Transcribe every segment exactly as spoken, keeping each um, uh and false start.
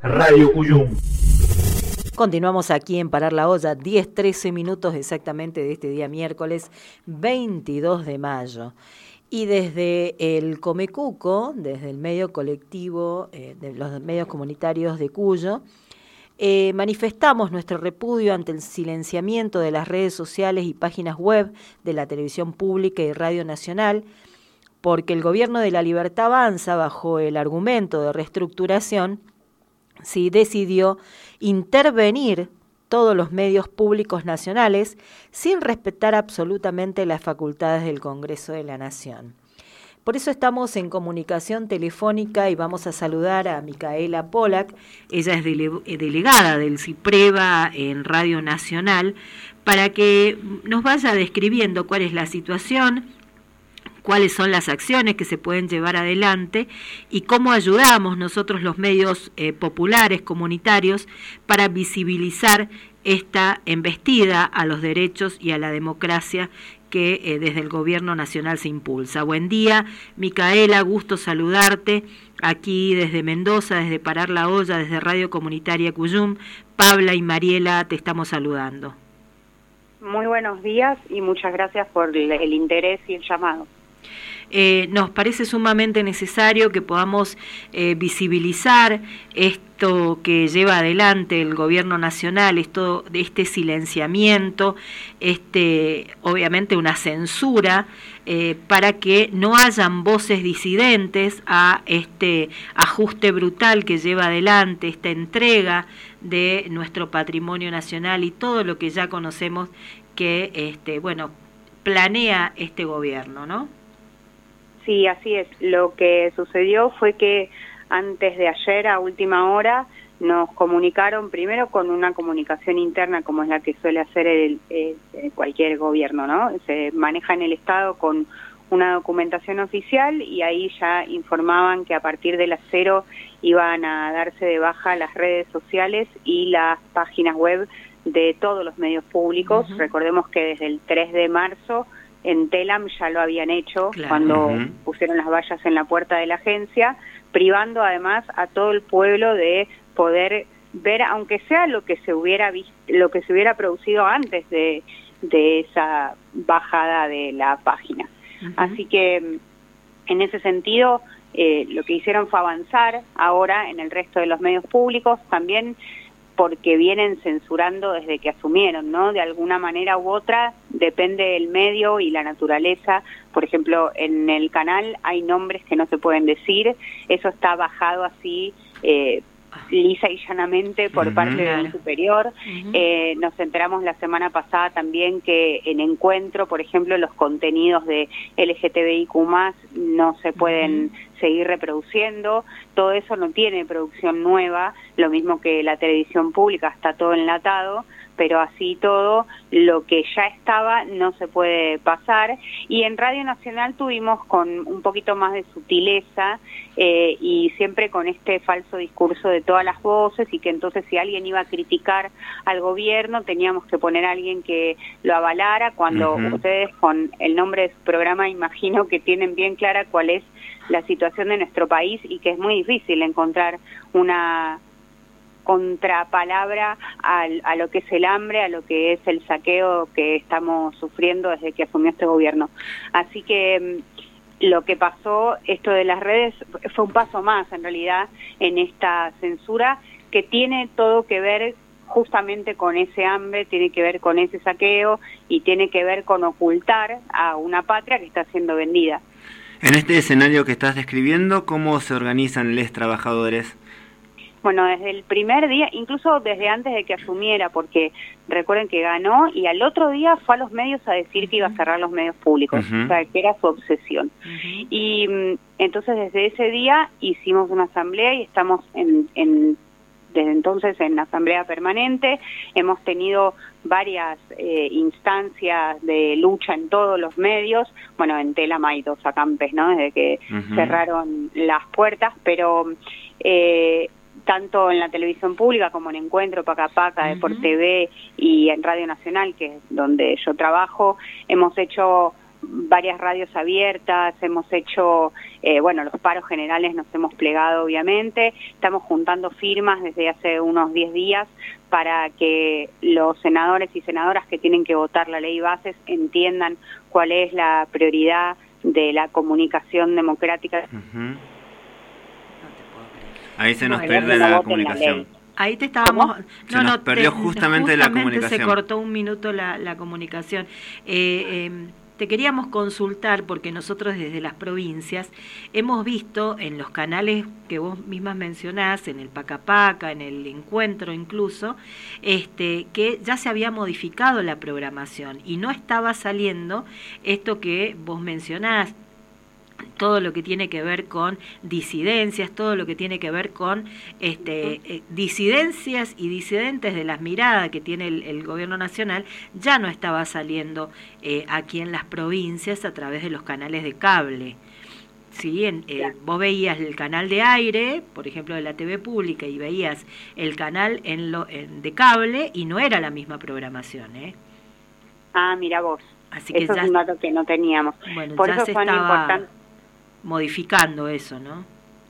Radio Cuyum. Continuamos aquí en Parar la Olla, diez, trece minutos exactamente de este día miércoles veintidós de mayo. Y desde el Comecuco, desde el medio colectivo, eh, de los medios comunitarios de Cuyo, eh, manifestamos nuestro repudio ante el silenciamiento de las redes sociales y páginas web de la televisión pública y Radio Nacional, porque el gobierno de la Libertad Avanza, bajo el argumento de reestructuración, sí decidió intervenir todos los medios públicos nacionales sin respetar absolutamente las facultades del Congreso de la Nación. Por eso estamos en comunicación telefónica y vamos a saludar a Micaela Pollack. Ella es dele- delegada del CIPREVA en Radio Nacional, para que nos vaya describiendo cuál es la situación, cuáles son las acciones que se pueden llevar adelante y cómo ayudamos nosotros los medios eh, populares, comunitarios, para visibilizar esta embestida a los derechos y a la democracia que eh, desde el Gobierno Nacional se impulsa. Buen día, Micaela, gusto saludarte aquí desde Mendoza, desde Parar la Olla, desde Radio Comunitaria Cuyum. Pabla y Mariela te estamos saludando. Muy buenos días y muchas gracias por el, el interés y el llamado. Eh, nos parece sumamente necesario que podamos eh, visibilizar esto que lleva adelante el gobierno nacional, esto de este silenciamiento, este obviamente una censura, eh, para que no hayan voces disidentes a este ajuste brutal que lleva adelante, esta entrega de nuestro patrimonio nacional y todo lo que ya conocemos que este bueno planea este gobierno, ¿no? Sí, así es. Lo que sucedió fue que antes de ayer, a última hora, nos comunicaron primero con una comunicación interna, como es la que suele hacer el, el, cualquier gobierno, ¿no? Se maneja en el Estado con una documentación oficial y ahí ya informaban que a partir de las cero iban a darse de baja las redes sociales y las páginas web de todos los medios públicos. Uh-huh. Recordemos que desde el tres de marzo en Telam ya lo habían hecho, claro, cuando uh-huh. pusieron las vallas en la puerta de la agencia, privando además a todo el pueblo de poder ver, aunque sea lo que se hubiera visto, lo que se hubiera producido antes de, de esa bajada de la página. Uh-huh. Así que en ese sentido, eh, lo que hicieron fue avanzar ahora en el resto de los medios públicos, también porque vienen censurando desde que asumieron, ¿no? De alguna manera u otra, depende del medio y la naturaleza. Por ejemplo, en el canal hay nombres que no se pueden decir, eso está bajado así, eh, lisa y llanamente por uh-huh. parte del superior. Uh-huh. Eh, nos enteramos la semana pasada también que en Encuentro, por ejemplo, los contenidos de L G T B I Q más, no se pueden uh-huh. seguir reproduciendo. Todo eso no tiene producción nueva, lo mismo que la televisión pública, está todo enlatado, pero así todo, lo que ya estaba no se puede pasar. Y en Radio Nacional tuvimos con un poquito más de sutileza eh, y siempre con este falso discurso de todas las voces, y que entonces si alguien iba a criticar al gobierno teníamos que poner a alguien que lo avalara, cuando uh-huh. ustedes con el nombre de su programa imagino que tienen bien clara cuál es la situación de nuestro país y que es muy difícil encontrar una contrapalabra al, a lo que es el hambre, a lo que es el saqueo que estamos sufriendo desde que asumió este gobierno. Así que lo que pasó, esto de las redes, fue un paso más en realidad en esta censura que tiene todo que ver justamente con ese hambre, tiene que ver con ese saqueo y tiene que ver con ocultar a una patria que está siendo vendida. En este escenario que estás describiendo, ¿cómo se organizan los trabajadores? Bueno, desde el primer día, incluso desde antes de que asumiera, porque recuerden que ganó y al otro día fue a los medios a decir que iba a cerrar los medios públicos, uh-huh. o sea, que era su obsesión. Uh-huh. Y entonces desde ese día hicimos una asamblea y estamos en, en desde entonces en asamblea permanente. Hemos tenido varias eh, instancias de lucha en todos los medios. Bueno, en Telam hay dos acampes, ¿no? Desde que uh-huh. cerraron las puertas, pero eh, tanto en la televisión pública como en Encuentro, Paca Paca, uh-huh. Deport T V y en Radio Nacional, que es donde yo trabajo, hemos hecho varias radios abiertas, hemos hecho, eh, bueno, los paros generales nos hemos plegado obviamente, estamos juntando firmas desde hace unos diez días para que los senadores y senadoras que tienen que votar la ley bases entiendan cuál es la prioridad de la comunicación democrática. Uh-huh. Ahí se nos Bueno, pierde la la voten la comunicación. ley. Ahí te estábamos... ¿Cómo? Se nos perdió justamente la comunicación. Se cortó un minuto la, la comunicación. Eh, eh, te queríamos consultar porque nosotros desde las provincias hemos visto en los canales que vos mismas mencionás, en el Paca Paca, en el Encuentro incluso, este, que ya se había modificado la programación y no estaba saliendo esto que vos mencionás, todo lo que tiene que ver con disidencias, todo lo que tiene que ver con este, eh, disidencias y disidentes de las miradas que tiene el, el gobierno nacional, ya no estaba saliendo eh, aquí en las provincias a través de los canales de cable. Sí, en, eh, vos veías el canal de aire, por ejemplo de la T V pública, y veías el canal en lo, en, de cable y no era la misma programación, ¿eh? Ah, mira vos. Así que eso ya, es un dato que no teníamos. Bueno, por ya eso se son estaba importantes. Modificando eso, ¿no?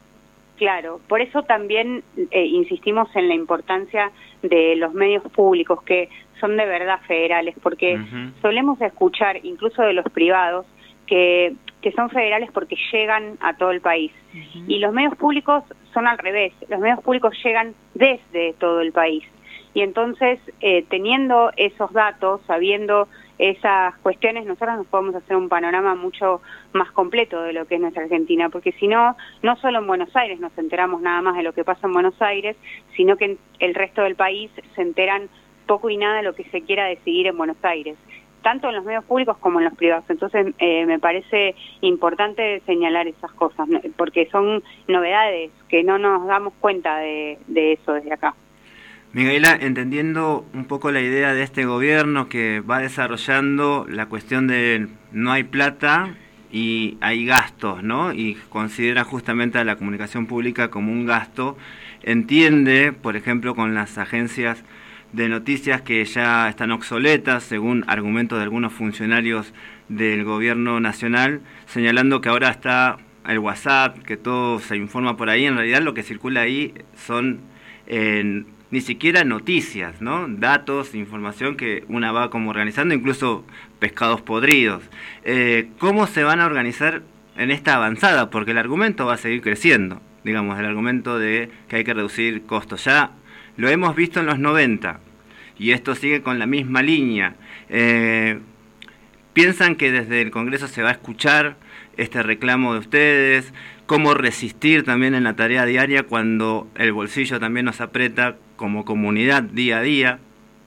Claro, por eso también eh, insistimos en la importancia de los medios públicos que son de verdad federales, porque uh-huh. solemos escuchar, incluso de los privados, que, que son federales porque llegan a todo el país. Uh-huh. Y los medios públicos son al revés, los medios públicos llegan desde todo el país. Y entonces, eh, teniendo esos datos, sabiendo esas cuestiones, nosotros nos podemos hacer un panorama mucho más completo de lo que es nuestra Argentina, porque si no, no solo en Buenos Aires nos enteramos nada más de lo que pasa en Buenos Aires, sino que en el resto del país se enteran poco y nada de lo que se quiera decidir en Buenos Aires, tanto en los medios públicos como en los privados. Entonces, eh, me parece importante señalar esas cosas, porque son novedades que no nos damos cuenta de, de eso desde acá. Micaela, entendiendo un poco la idea de este gobierno que va desarrollando la cuestión de no hay plata y hay gastos, ¿no? Y considera justamente a la comunicación pública como un gasto, entiende, por ejemplo, con las agencias de noticias que ya están obsoletas, según argumentos de algunos funcionarios del gobierno nacional, señalando que ahora está el WhatsApp, que todo se informa por ahí. En realidad lo que circula ahí son... Eh, ni siquiera noticias, ¿no? Datos, información que una va como organizando, incluso pescados podridos. Eh, ¿Cómo se van a organizar en esta avanzada? Porque el argumento va a seguir creciendo, digamos, el argumento de que hay que reducir costos. Ya lo hemos visto en los noventa y esto sigue con la misma línea. Eh, ¿Piensan que desde el Congreso se va a escuchar este reclamo de ustedes? ¿Cómo resistir también en la tarea diaria cuando el bolsillo también nos aprieta como comunidad día a día?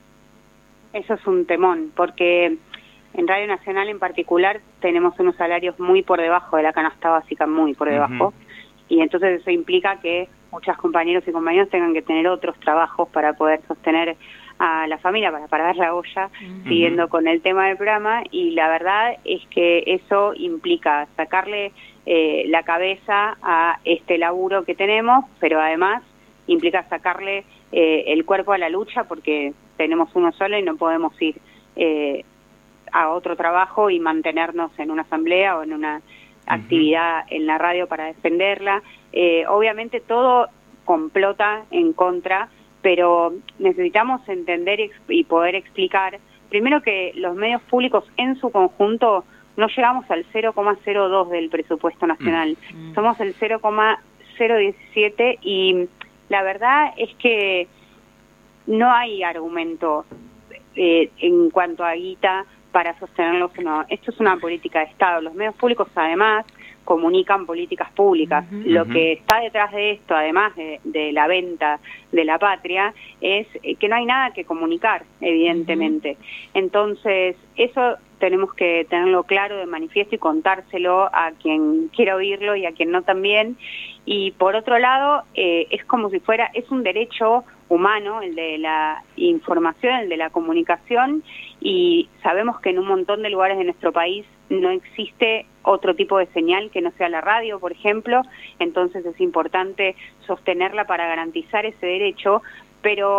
Eso es un temón, porque en Radio Nacional en particular tenemos unos salarios muy por debajo de la canasta básica, muy por debajo, uh-huh. y entonces eso implica que muchos compañeros y compañeras tengan que tener otros trabajos para poder sostener a la familia, para pagar la olla, uh-huh. siguiendo con el tema del programa, y la verdad es que eso implica sacarle eh, la cabeza a este laburo que tenemos, pero además implica sacarle eh, el cuerpo a la lucha, porque tenemos uno solo y no podemos ir eh, a otro trabajo y mantenernos en una asamblea o en una uh-huh. actividad en la radio para defenderla. Eh, obviamente todo complota en contra, pero necesitamos entender y, y poder explicar, primero, que los medios públicos en su conjunto no llegamos al cero coma cero dos del presupuesto nacional, mm. somos el cero coma cero diecisiete, y la verdad es que no hay argumento eh, en cuanto a guita para sostenerlos o no. Esto es una política de Estado. Los medios públicos además comunican políticas públicas. Uh-huh. Lo que está detrás de esto, además de, de la venta de la patria, es que no hay nada que comunicar, evidentemente. Uh-huh. Entonces, eso tenemos que tenerlo claro de manifiesto y contárselo a quien quiera oírlo y a quien no también. Y por otro lado, eh, es como si fuera, es un derecho humano, el de la información, el de la comunicación, y sabemos que en un montón de lugares de nuestro país no existe otro tipo de señal que no sea la radio, por ejemplo, entonces es importante sostenerla para garantizar ese derecho, pero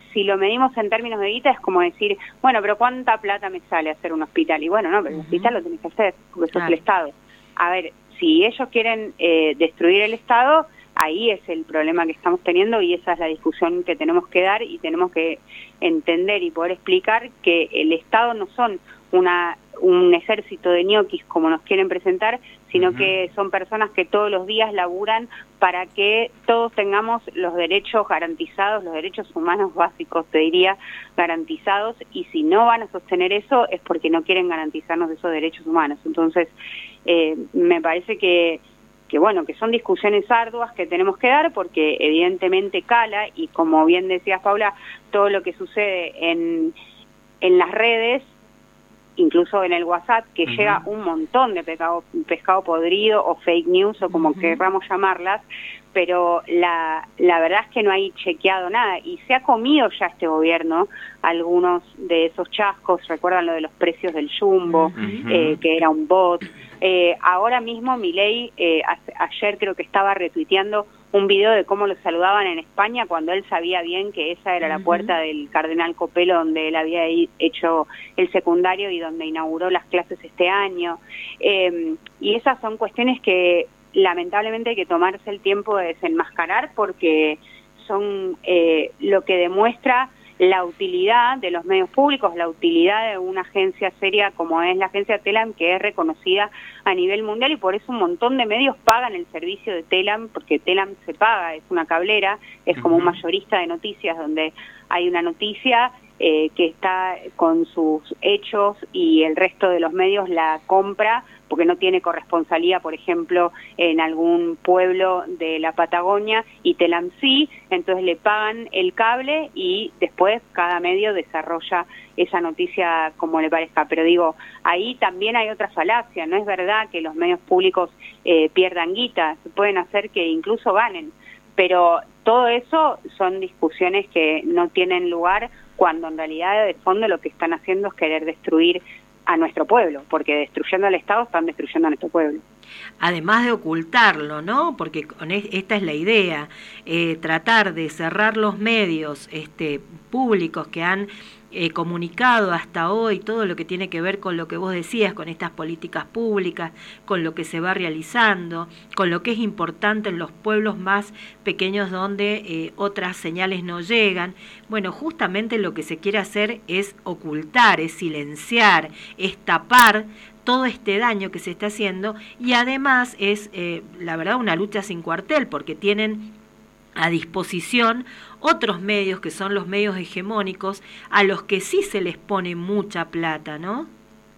si lo medimos en términos de guita es como decir, bueno, pero ¿cuánta plata me sale hacer un hospital? Y bueno, no, pero el hospital lo tenés que hacer, porque sos el Estado. A ver, si ellos quieren eh, destruir el Estado, ahí es el problema que estamos teniendo y esa es la discusión que tenemos que dar y tenemos que entender y poder explicar que el Estado no son una un ejército de ñoquis como nos quieren presentar, sino uh-huh. que son personas que todos los días laburan para que todos tengamos los derechos garantizados, los derechos humanos básicos, te diría, garantizados, y si no van a sostener eso es porque no quieren garantizarnos esos derechos humanos. Entonces, eh, me parece que que bueno, que son discusiones arduas que tenemos que dar porque evidentemente cala y como bien decías Paula, todo lo que sucede en, en las redes, incluso en el WhatsApp, que uh-huh. llega un montón de pescado, pescado podrido o fake news o como uh-huh. querramos llamarlas, pero la, la verdad es que no hay chequeado nada y se ha comido ya este gobierno algunos de esos chascos. Recuerdan lo de los precios del Jumbo, uh-huh. eh, que era un bot. Eh, ahora mismo Milei, eh, a, ayer creo que estaba retuiteando un video de cómo lo saludaban en España cuando él sabía bien que esa era uh-huh. la puerta del Cardenal Copelo donde él había hecho el secundario y donde inauguró las clases este año. Eh, y esas son cuestiones que lamentablemente hay que tomarse el tiempo de desenmascarar porque son eh, lo que demuestra la utilidad de los medios públicos, la utilidad de una agencia seria como es la agencia Telam, que es reconocida a nivel mundial y por eso un montón de medios pagan el servicio de Telam, porque Telam se paga, es una cablera, es como un mayorista de noticias donde hay una noticia eh, que está con sus hechos y el resto de los medios la compra porque no tiene corresponsalía, por ejemplo, en algún pueblo de la Patagonia, y Telam sí, entonces le pagan el cable y después cada medio desarrolla esa noticia como le parezca. Pero digo, ahí también hay otra falacia, no es verdad que los medios públicos eh, pierdan guita, pueden hacer que incluso ganen, pero todo eso son discusiones que no tienen lugar cuando en realidad de fondo lo que están haciendo es querer destruir a nuestro pueblo, porque destruyendo al Estado están destruyendo a nuestro pueblo. Además de ocultarlo, ¿no? Porque con es, esta es la idea, eh, tratar de cerrar los medios este, públicos que han eh, comunicado hasta hoy todo lo que tiene que ver con lo que vos decías, con estas políticas públicas, con lo que se va realizando, con lo que es importante en los pueblos más pequeños donde eh, otras señales no llegan. Bueno, justamente lo que se quiere hacer es ocultar, es silenciar, es tapar todo este daño que se está haciendo y además es, eh, la verdad, una lucha sin cuartel porque tienen a disposición otros medios que son los medios hegemónicos a los que sí se les pone mucha plata, ¿no?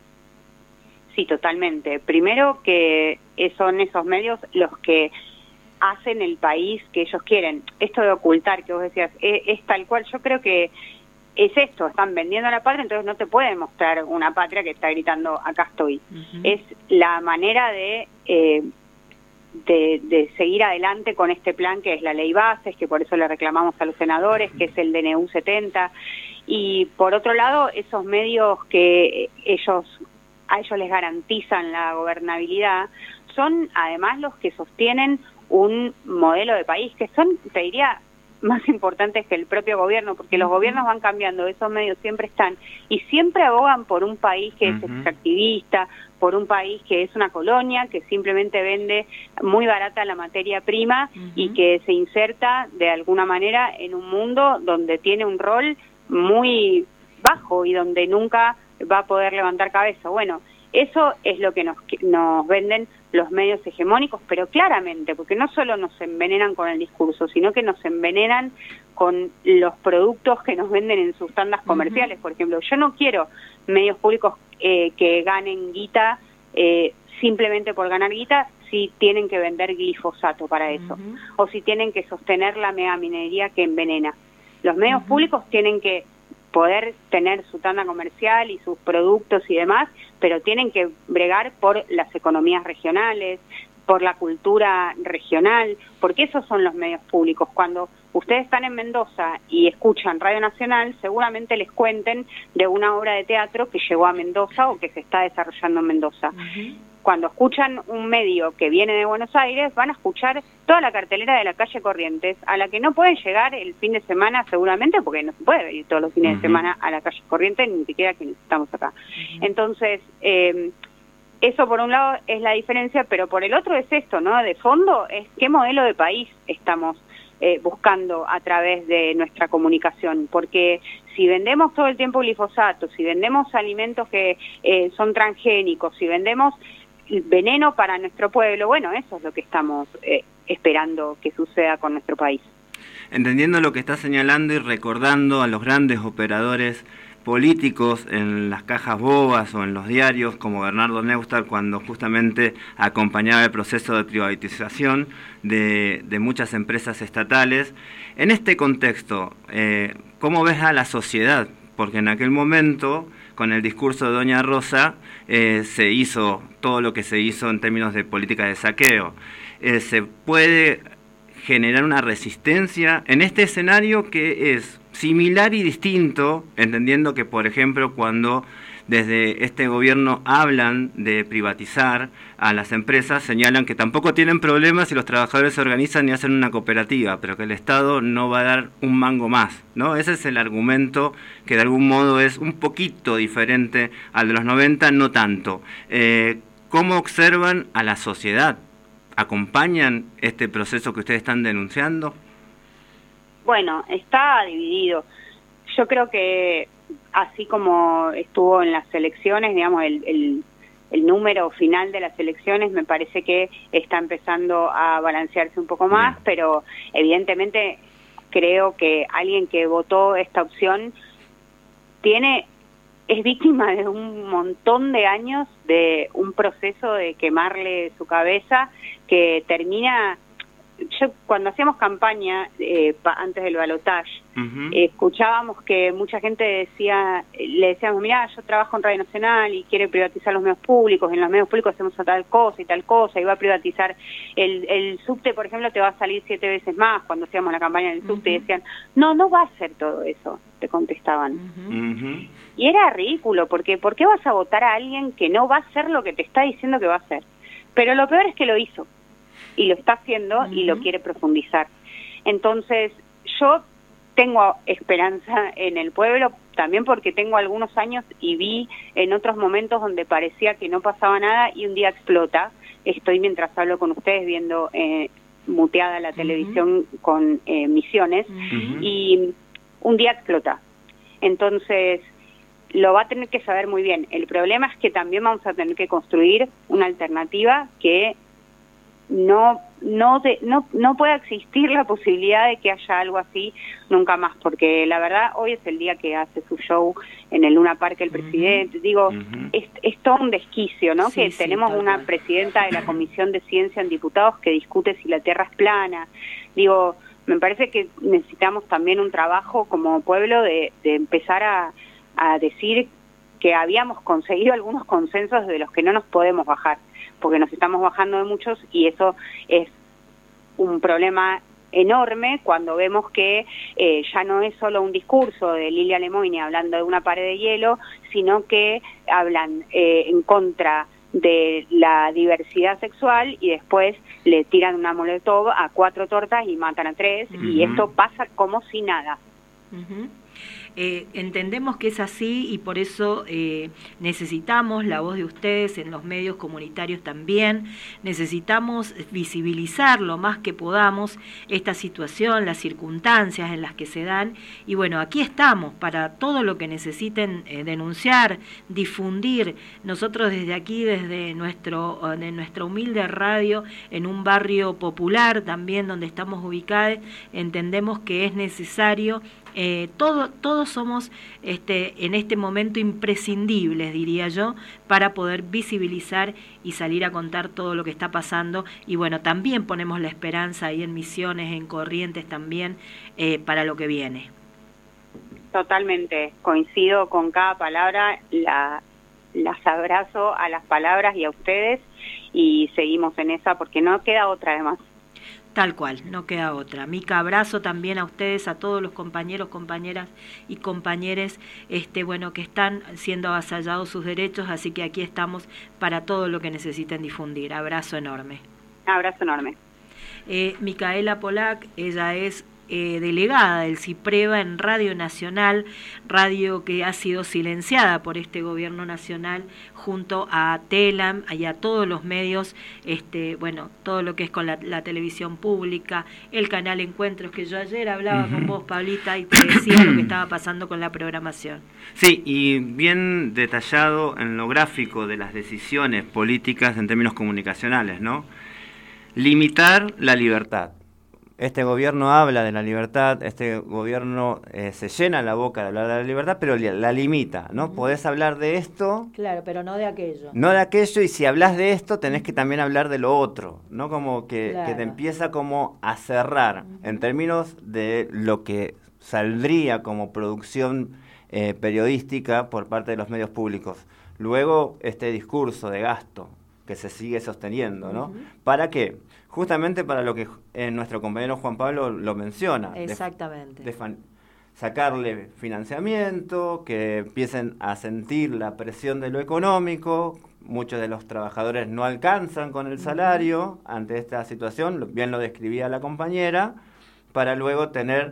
Sí, totalmente. Primero que son esos medios los que hacen el país que ellos quieren. Esto de ocultar que vos decías es, es tal cual, yo creo que es esto, están vendiendo la patria, entonces no te pueden mostrar una patria que está gritando acá estoy. Uh-huh. Es la manera de, eh, de de seguir adelante con este plan que es la ley bases, que por eso le reclamamos a los senadores, que es el D N U setenta, y por otro lado esos medios que ellos a ellos les garantizan la gobernabilidad son además los que sostienen un modelo de país que son, te diría, más importantes que el propio gobierno, porque los gobiernos van cambiando, esos medios siempre están, y siempre abogan por un país que es extractivista, por un país que es una colonia, que simplemente vende muy barata la materia prima uh-huh. y que se inserta de alguna manera en un mundo donde tiene un rol muy bajo y donde nunca va a poder levantar cabeza. Bueno, eso es lo que nos, nos venden los medios hegemónicos, pero claramente, porque no solo nos envenenan con el discurso, sino que nos envenenan con los productos que nos venden en sus tandas comerciales. Uh-huh. Por ejemplo, yo no quiero medios públicos eh, que ganen guita eh, simplemente por ganar guita, si tienen que vender glifosato para eso, uh-huh. o si tienen que sostener la megaminería que envenena. Los medios uh-huh. públicos tienen que poder tener su tanda comercial y sus productos y demás, pero tienen que bregar por las economías regionales, por la cultura regional, porque esos son los medios públicos. Cuando ustedes están en Mendoza y escuchan Radio Nacional, seguramente les cuenten de una obra de teatro que llegó a Mendoza o que se está desarrollando en Mendoza. Uh-huh. cuando escuchan un medio que viene de Buenos Aires, van a escuchar toda la cartelera de la calle Corrientes, a la que no pueden llegar el fin de semana seguramente, porque no se puede venir todos los fines uh-huh. de semana a la calle Corrientes, ni siquiera que estamos acá. Uh-huh. Entonces, eh, eso por un lado es la diferencia, pero por el otro es esto, ¿no? De fondo es qué modelo de país estamos eh, buscando a través de nuestra comunicación, porque si vendemos todo el tiempo glifosato, si vendemos alimentos que eh, son transgénicos, si vendemos veneno para nuestro pueblo, bueno, eso es lo que estamos eh, esperando que suceda con nuestro país. Entendiendo lo que está señalando y recordando a los grandes operadores políticos en las cajas bobas o en los diarios, como Bernardo Neustadt, cuando justamente acompañaba el proceso de privatización de, de muchas empresas estatales. En este contexto, eh, ¿cómo ves a la sociedad? Porque en aquel momento, con el discurso de Doña Rosa, eh, se hizo todo lo que se hizo en términos de política de saqueo. Eh, ¿Se puede generar una resistencia en este escenario que es similar y distinto, entendiendo que, por ejemplo, cuando desde este gobierno hablan de privatizar a las empresas, señalan que tampoco tienen problemas si los trabajadores se organizan y hacen una cooperativa, pero que el Estado no va a dar un mango más, ¿no? Ese es el argumento que de algún modo es un poquito diferente al de los noventa, no tanto. Eh, ¿Cómo observan a la sociedad? ¿Acompañan este proceso que ustedes están denunciando? Bueno, está dividido. Yo creo que así como estuvo en las elecciones, digamos, el, el, el número final de las elecciones me parece que está empezando a balancearse un poco más, Bien. Pero evidentemente creo que alguien que votó esta opción tiene es víctima de un montón de años de un proceso de quemarle su cabeza que termina... Yo cuando hacíamos campaña eh, pa, antes del balotaje, uh-huh. eh, escuchábamos que mucha gente decía, le decíamos, mirá, yo trabajo en Radio Nacional y quiere privatizar los medios públicos, en los medios públicos hacemos tal cosa y tal cosa, y va a privatizar el, el subte, por ejemplo, te va a salir siete veces más cuando hacíamos la campaña del subte, uh-huh. y decían, no, no va a hacer todo eso, te contestaban. Uh-huh. Uh-huh. Y era ridículo, porque ¿por qué vas a votar a alguien que no va a hacer lo que te está diciendo que va a hacer? Pero lo peor es que lo hizo. Y lo está haciendo uh-huh. y lo quiere profundizar. Entonces, yo tengo esperanza en el pueblo, también porque tengo algunos años y vi en otros momentos donde parecía que no pasaba nada y un día explota. Estoy, mientras hablo con ustedes, viendo eh, muteada la uh-huh. televisión con eh, Misiones, uh-huh. y un día explota. Entonces, lo va a tener que saber muy bien. El problema es que también vamos a tener que construir una alternativa que no no de, no no pueda existir la posibilidad de que haya algo así nunca más, porque la verdad hoy es el día que hace su show en el Luna Park el presidente, uh-huh. digo, uh-huh. es, es todo un desquicio, ¿no? Sí, que sí, tenemos total. Una presidenta de la Comisión de Ciencia en Diputados que discute si la Tierra es plana. Digo, me parece que necesitamos también un trabajo como pueblo de, de empezar a, a decir que habíamos conseguido algunos consensos de los que no nos podemos bajar, porque nos estamos bajando de muchos y eso es un problema enorme cuando vemos que eh, ya no es solo un discurso de Lilia Lemoine hablando de una pared de hielo, sino que hablan eh, en contra de la diversidad sexual y después le tiran una molotov a cuatro tortas y matan a tres, uh-huh. y esto pasa como si nada. Uh-huh. Eh, entendemos que es así y por eso eh, necesitamos la voz de ustedes en los medios comunitarios también, necesitamos visibilizar lo más que podamos esta situación, las circunstancias en las que se dan, y bueno, aquí estamos para todo lo que necesiten eh, denunciar, difundir. Nosotros desde aquí, desde nuestro, de nuestra humilde radio, en un barrio popular también donde estamos ubicados, entendemos que es necesario. Eh, todo, todos somos este, en este momento imprescindibles, diría yo, para poder visibilizar y salir a contar todo lo que está pasando. Y bueno, también ponemos la esperanza ahí en Misiones, en Corrientes también, eh, para lo que viene. Totalmente, coincido con cada palabra, la, las abrazo a las palabras y a ustedes, y seguimos en esa porque no queda otra además. Tal cual, no queda otra. Mica, abrazo también a ustedes, a todos los compañeros, compañeras y compañeres, este, bueno, que están siendo avasallados sus derechos, así que aquí estamos para todo lo que necesiten difundir. Abrazo enorme. Abrazo enorme. Eh, Micaela Polak, ella es eh, delegada del CIPREVA en Radio Nacional, radio que ha sido silenciada por este gobierno nacional junto a TELAM y a todos los medios, este, bueno, todo lo que es con la, la televisión pública, el canal Encuentros, que yo ayer hablaba uh-huh. con vos, Pablita, y te decía lo que estaba pasando con la programación. Sí, y bien detallado en lo gráfico de las decisiones políticas en términos comunicacionales, ¿no? Limitar la libertad. Este gobierno habla de la libertad, este gobierno eh, se llena la boca de hablar de la libertad, pero la limita, ¿no? Uh-huh. Podés hablar de esto... Claro, pero no de aquello. No de aquello, y si hablas de esto, tenés que también hablar de lo otro, ¿no? Como que, claro. que te empieza como a cerrar, uh-huh. en términos de lo que saldría como producción eh, periodística por parte de los medios públicos. Luego, este discurso de gasto que se sigue sosteniendo, ¿no? Uh-huh. ¿Para qué? Justamente para lo que eh, nuestro compañero Juan Pablo lo menciona. Exactamente. De, de fan, sacarle financiamiento, que empiecen a sentir la presión de lo económico. Muchos de los trabajadores no alcanzan con el salario uh-huh. ante esta situación, bien lo describía la compañera, para luego tener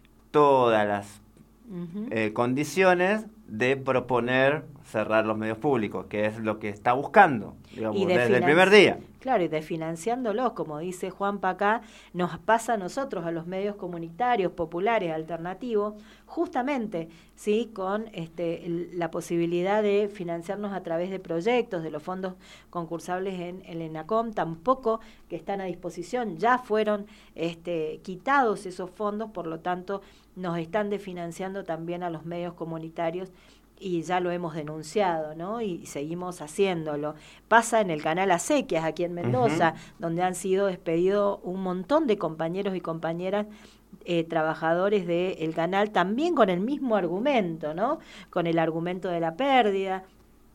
todas las uh-huh. eh, condiciones de proponer cerrar los medios públicos, que es lo que está buscando, digamos, de desde financi- el primer día. Claro, y desfinanciándolos, como dice Juan Pacá, nos pasa a nosotros, a los medios comunitarios, populares, alternativos, justamente, sí, con este, el, la posibilidad de financiarnos a través de proyectos, de los fondos concursables en el ENACOM, tampoco que están a disposición, ya fueron este, quitados esos fondos, por lo tanto, nos están desfinanciando también a los medios comunitarios, y ya lo hemos denunciado, ¿no? Y seguimos haciéndolo. Pasa en el canal Acequias, aquí en Mendoza, uh-huh. donde han sido despedidos un montón de compañeros y compañeras eh, trabajadores del canal, también con el mismo argumento, ¿no? Con el argumento de la pérdida,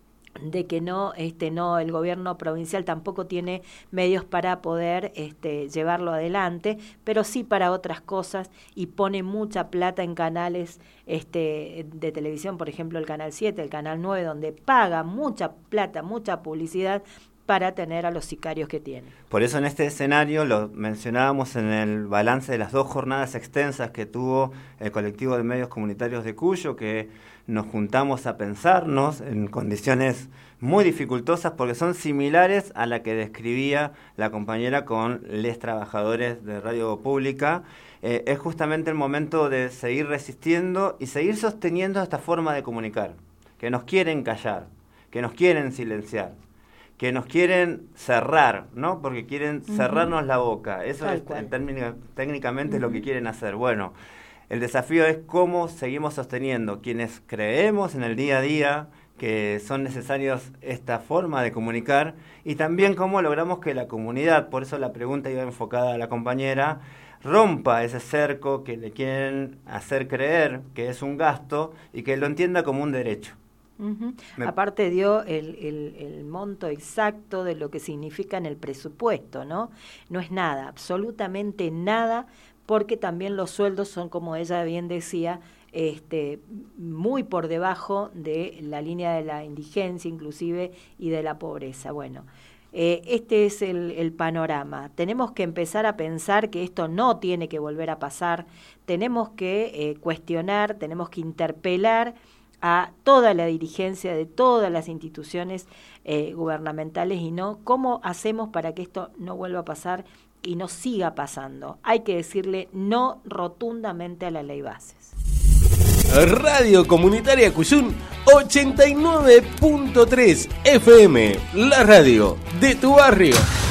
de que no, este, no, el gobierno provincial tampoco tiene medios para poder este, llevarlo adelante, pero sí para otras cosas, y pone mucha plata en canales este, de televisión, por ejemplo el Canal siete, el Canal nueve, donde paga mucha plata, mucha publicidad para tener a los sicarios que tiene. Por eso en este escenario, lo mencionábamos en el balance de las dos jornadas extensas que tuvo el colectivo de medios comunitarios de Cuyo, que nos juntamos a pensarnos en condiciones muy dificultosas porque son similares a la que describía la compañera con les trabajadores de radio pública. Eh, es justamente el momento de seguir resistiendo y seguir sosteniendo esta forma de comunicar, que nos quieren callar, que nos quieren silenciar, que nos quieren cerrar, ¿no? Porque quieren uh-huh. cerrarnos la boca. Eso Tal es, en términos, técnicamente uh-huh. es lo que quieren hacer. Bueno, el desafío es cómo seguimos sosteniendo quienes creemos en el día a día que son necesarios esta forma de comunicar, y también cómo logramos que la comunidad, por eso la pregunta iba enfocada a la compañera, rompa ese cerco que le quieren hacer creer que es un gasto y que lo entienda como un derecho. Uh-huh. Me... Aparte dio el, el, el monto exacto de lo que significa en el presupuesto, ¿no? No es nada, absolutamente nada, porque también los sueldos son, como ella bien decía, este, muy por debajo de la línea de la indigencia inclusive y de la pobreza. Bueno, eh, este es el, el panorama. Tenemos que empezar a pensar que esto no tiene que volver a pasar, tenemos que eh, cuestionar, tenemos que interpelar a toda la dirigencia de todas las instituciones eh, gubernamentales, y no cómo hacemos para que esto no vuelva a pasar y no siga pasando. Hay que decirle no rotundamente a la ley bases. Radio Comunitaria Cuyún ochenta y nueve punto tres F M, la radio de tu barrio.